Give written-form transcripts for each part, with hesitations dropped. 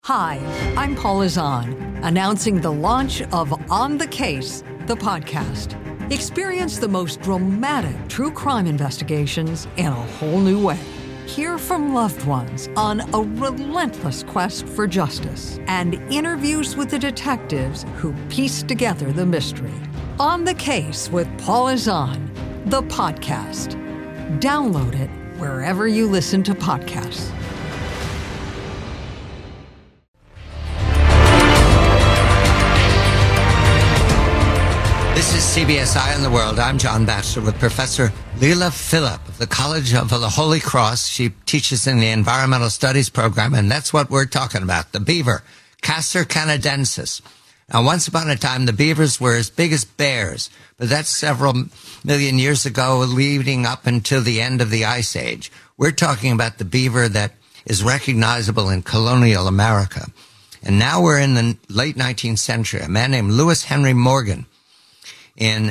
Hi, I'm Paula Zahn, announcing the launch of On the Case, the podcast. Experience the most dramatic true crime investigations in a whole new way. Hear from loved ones on a relentless quest for justice and interviews with the detectives who piece together the mystery. On the Case with Paula Zahn, the podcast. Download it wherever you listen to podcasts. This is CBS Eye on the World. I'm John Batchelor with Professor Leila Philipp of the College of the Holy Cross. She teaches in the Environmental Studies program, and that's what we're talking about, the beaver, Castor canadensis. Now, once upon a time, the beavers were as big as bears, but that's several million years ago, leading up until the end of the Ice Age. We're talking about the beaver that is recognizable in colonial America. And now we're in the late 19th century. A man named Lewis Henry Morgan, in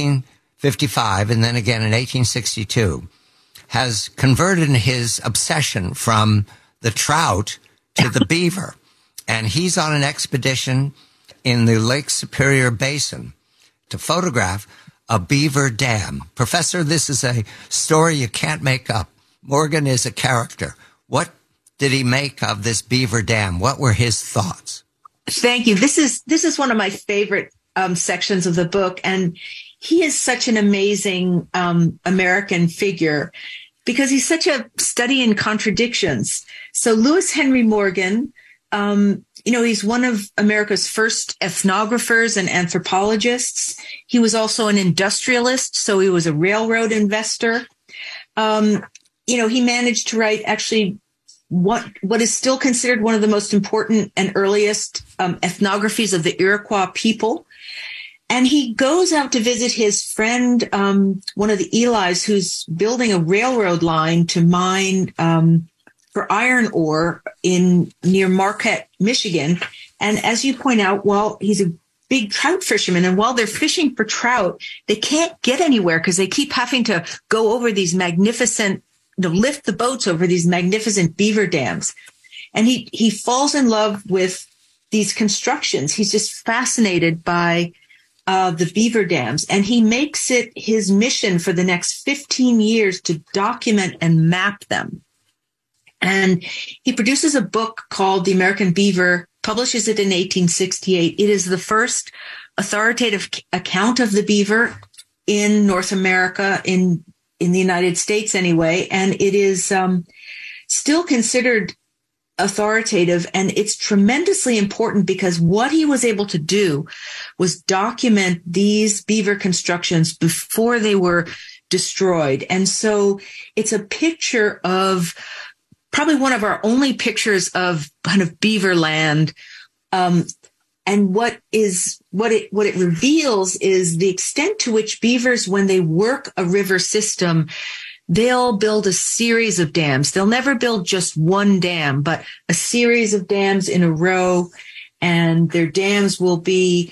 1855 and then again in 1862, has converted his obsession from the trout to the beaver. And he's on an expedition in the Lake Superior Basin to photograph a beaver dam. Professor, this is a story you can't make up. Morgan is a character. What did he make of this beaver dam? What were his thoughts? Thank you. This is one of my favorite sections of the book. And he is such an amazing American figure because he's such a study in contradictions. So Lewis Henry Morgan, he's one of America's first ethnographers and anthropologists. He was also an industrialist, so he was a railroad investor. He managed to write actually what is still considered one of the most important and earliest ethnographies of the Iroquois people. And he goes out to visit his friend, one of the Elis, who's building a railroad line to mine for iron ore near Marquette, Michigan. And as you point out, he's a big trout fisherman. And while they're fishing for trout, they can't get anywhere because they keep having to go over these magnificent, lift the boats over these magnificent beaver dams. And he falls in love with these constructions. He's just fascinated by the beaver dams, and he makes it his mission for the next 15 years to document and map them. And he produces a book called The American Beaver, publishes it in 1868. It is the first authoritative account of the beaver in North America, in the United States anyway, and it is still considered authoritative, and it's tremendously important because what he was able to do was document these beaver constructions before they were destroyed. And so it's a picture of probably one of our only pictures of kind of beaver land. And what it reveals is the extent to which beavers, when they work a river system, they'll build a series of dams. They'll never build just one dam, but a series of dams in a row. And their dams will be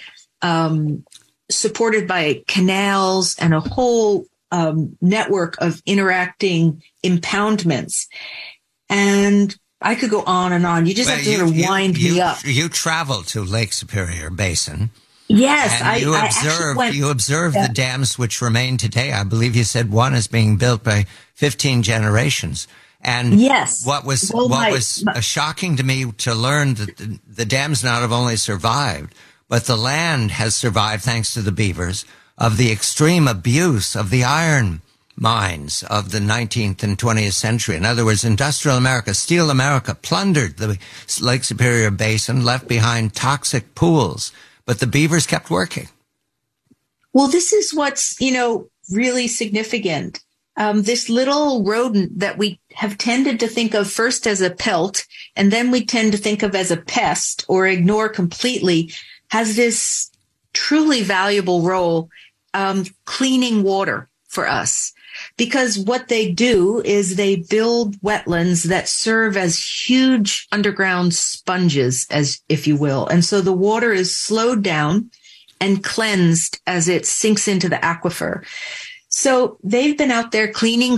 supported by canals and a whole network of interacting impoundments. And I could go on and on. You just have to wind me up. You traveled to Lake Superior Basin. Yes, you observed the dams which remain today. I believe you said one is being built by 15 generations. And yes, what was shocking to me to learn that the dams not have only survived, but the land has survived thanks to the beavers of the extreme abuse of the iron mines of the 19th and 20th century. In other words, industrial America, steel America plundered the Lake Superior Basin, left behind toxic pools. But the beavers kept working. Well, this is what's, really significant. This little rodent that we have tended to think of first as a pelt, and then we tend to think of as a pest or ignore completely, has this truly valuable role cleaning water for us. Because what they do is they build wetlands that serve as huge underground sponges, as if you will. And so the water is slowed down and cleansed as it sinks into the aquifer. So they've been out there cleaning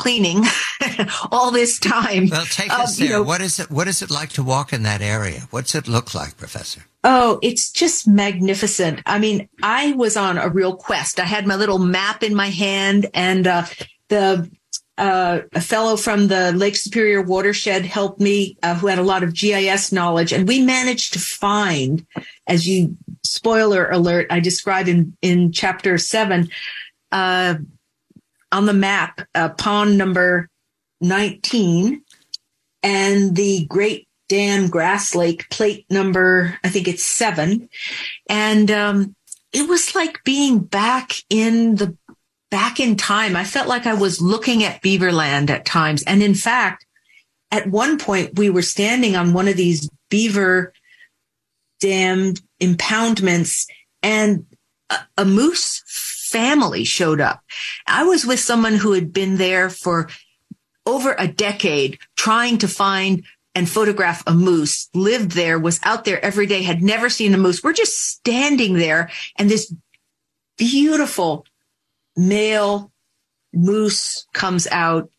all this time. Well, take us there. What is it like to walk in that area? What's it look like, Professor? Oh, it's just magnificent. I mean, I was on a real quest. I had my little map in my hand, and a fellow from the Lake Superior watershed helped me, who had a lot of GIS knowledge. And we managed to find, spoiler alert, I describe in chapter 7, on the map, pond number 19 and the Great Dam Grass Lake plate number, I think it's 7. And it was like being back in time. I felt like I was looking at Beaverland at times. And in fact, at one point we were standing on one of these beaver dam impoundments, and a moose family showed up. I was with someone who had been there for over a decade trying to find and photograph a moose, lived there, was out there every day, had never seen a moose. We're just standing there, and this beautiful male moose comes out.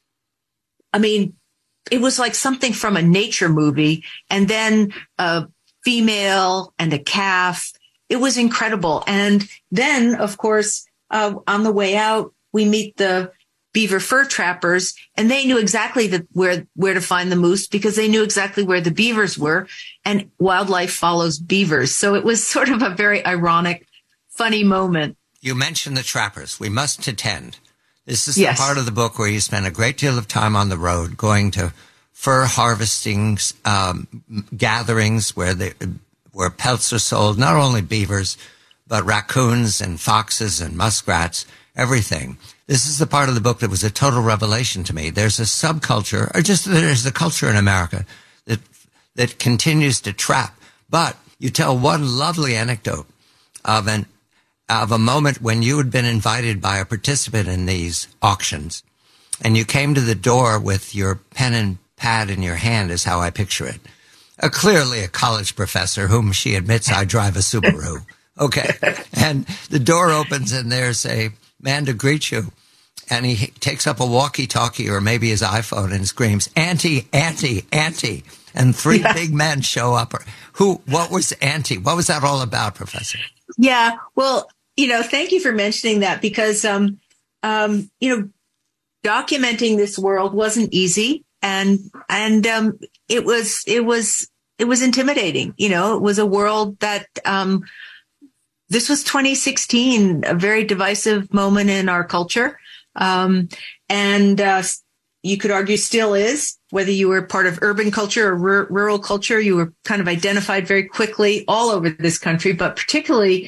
I mean, it was like something from a nature movie, and then a female and a calf. It was incredible. And then, of course, on the way out, we meet the beaver fur trappers, and they knew exactly where to find the moose because they knew exactly where the beavers were, and wildlife follows beavers. So it was sort of a very ironic, funny moment. You mentioned the trappers. We must attend. This is the part of the book where you spend a great deal of time on the road, going to fur harvesting gatherings where pelts are sold, not only beavers, but raccoons and foxes and muskrats, everything. This is the part of the book that was a total revelation to me. There's a subculture, or just there's a culture in America that continues to trap. But you tell one lovely anecdote of a moment when you had been invited by a participant in these auctions, and you came to the door with your pen and pad in your hand, is how I picture it. Clearly a college professor whom she admits I drive a Subaru. Okay. And the door opens and there's a man to greet you. And he takes up a walkie-talkie or maybe his iPhone and screams, "Auntie, Auntie, Auntie." And 3 big men show up. What was Auntie? What was that all about, Professor? Yeah. Well, thank you for mentioning that because, documenting this world wasn't easy. And it was intimidating. It was a world that, this was 2016, a very divisive moment in our culture. You could argue still is, whether you were part of urban culture or rural culture, you were kind of identified very quickly all over this country, but particularly,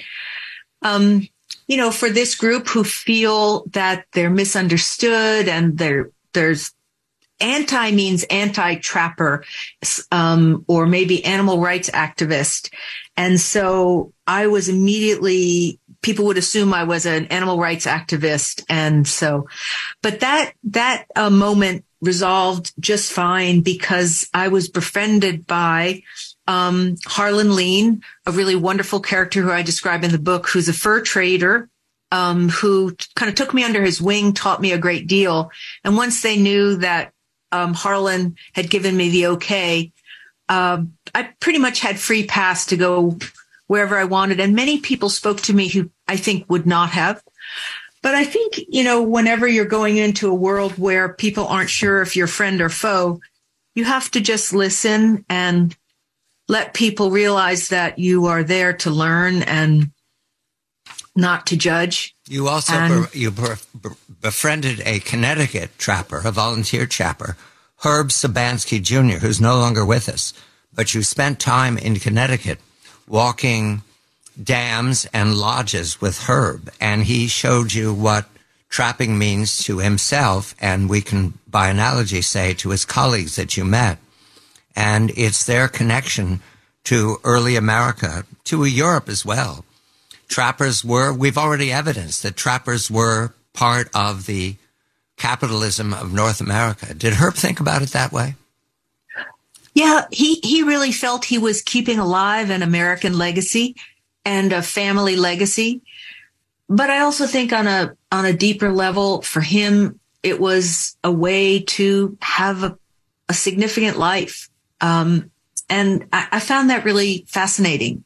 for this group who feel that they're misunderstood and there's anti means anti-trapper, or maybe animal rights activist. And so I was immediately, people would assume I was an animal rights activist. And so, but that moment resolved just fine because I was befriended by, Harlan Lean, a really wonderful character who I describe in the book, who's a fur trader, who kind of took me under his wing, taught me a great deal. And once they knew that Harlan had given me the okay, I pretty much had free pass to go wherever I wanted. And many people spoke to me who I think would not have. But I think, whenever you're going into a world where people aren't sure if you're friend or foe, you have to just listen and let people realize that you are there to learn and not to judge. You also befriended a Connecticut trapper, a volunteer trapper, Herb Sabansky Jr., who's no longer with us. But you spent time in Connecticut walking dams and lodges with Herb, and he showed you what trapping means to himself, and we can, by analogy, say to his colleagues that you met. And it's their connection to early America, to Europe as well. We've already evidenced that trappers were part of the capitalism of North America. Did Herb think about it that way? Yeah, he really felt he was keeping alive an American legacy and a family legacy. But I also think on a deeper level for him, it was a way to have a significant life. And I found that really fascinating,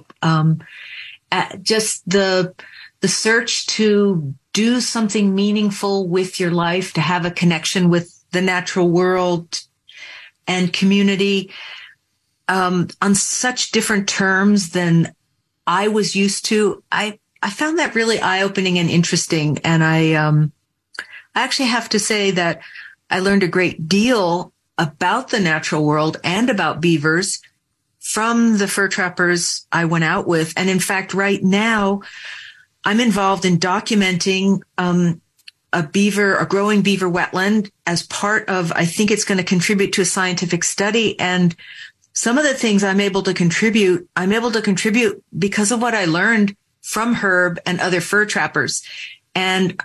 just the search to do something meaningful with your life, to have a connection with the natural world and community, on such different terms than I was used to. I found that really eye-opening and interesting. And I actually have to say that I learned a great deal about the natural world and about beavers from the fur trappers I went out with. And in fact, right now, I'm involved in documenting a growing beaver wetland as part of, I think it's going to contribute to a scientific study. And some of the things I'm able to contribute because of what I learned from Herb and other fur trappers. And,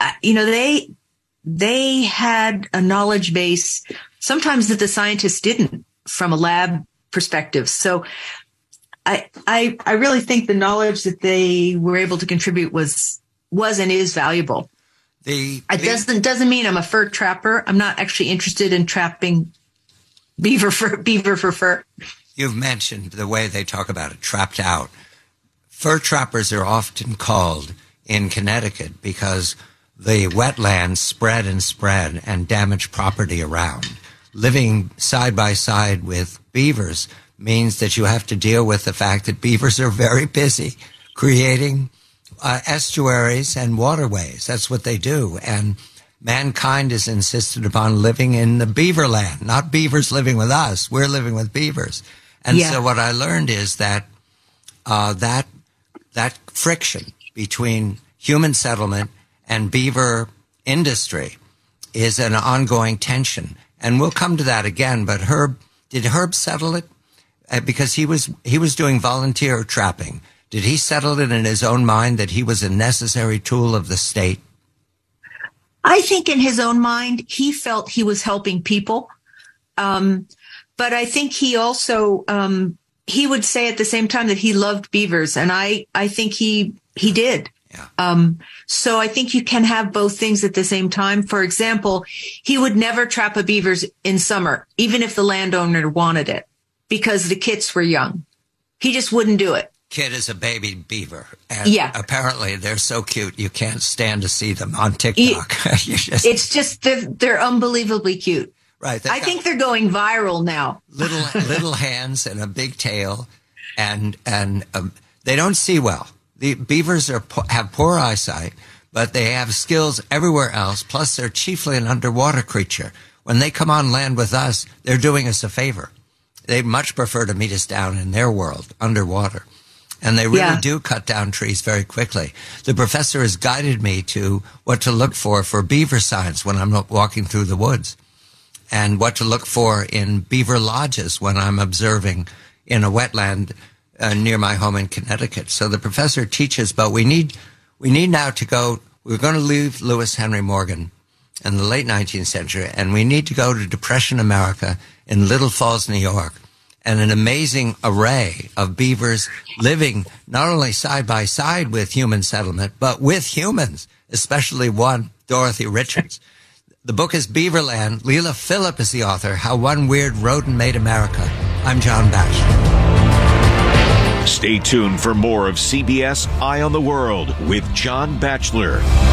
they had a knowledge base sometimes that the scientists didn't from a lab perspective. So I really think the knowledge that they were able to contribute was and is valuable. It doesn't mean I'm a fur trapper. I'm not actually interested in trapping beaver for fur. You've mentioned the way they talk about it, trapped out. Fur trappers are often called in Connecticut because the wetlands spread and damage property around. Living side by side with beavers means that you have to deal with the fact that beavers are very busy creating estuaries and waterways. That's what they do. And mankind has insisted upon living in the beaver land, not beavers living with us. We're living with beavers. And so what I learned is that that friction between human settlement and beaver industry is an ongoing tension. And we'll come to that again. But did Herb settle it? Because he was doing volunteer trapping. Did he settle it in his own mind that he was a necessary tool of the state? I think in his own mind, he felt he was helping people. But I think he also, he would say at the same time that he loved beavers. And I think he did. Yeah. So I think you can have both things at the same time. For example, he would never trap a beavers in summer, even if the landowner wanted it, because the kits were young. He just wouldn't do it. Kid is a baby beaver. And apparently they're so cute you can't stand to see them on TikTok. It's just, they're unbelievably cute. Right. I think they're going viral now. Little hands and a big tail, and they don't see well. The beavers have poor eyesight, but they have skills everywhere else. Plus, they're chiefly an underwater creature. When they come on land with us, they're doing us a favor. They much prefer to meet us down in their world, underwater. And they really do cut down trees very quickly. The professor has guided me to what to look for beaver signs when I'm walking through the woods, and what to look for in beaver lodges when I'm observing in a wetland near my home in Connecticut. So the professor teaches, but we need now to go. We're going to leave Lewis Henry Morgan in the late 19th century, and we need to go to Depression America in Little Falls, New York, and an amazing array of beavers living not only side by side with human settlement, but with humans, especially one, Dorothy Richards. The book is Beaverland. Leela Philip is the author. How One Weird Rodent Made America. I'm John Batchelor. Stay tuned for more of CBS Eye on the World with John Batchelor.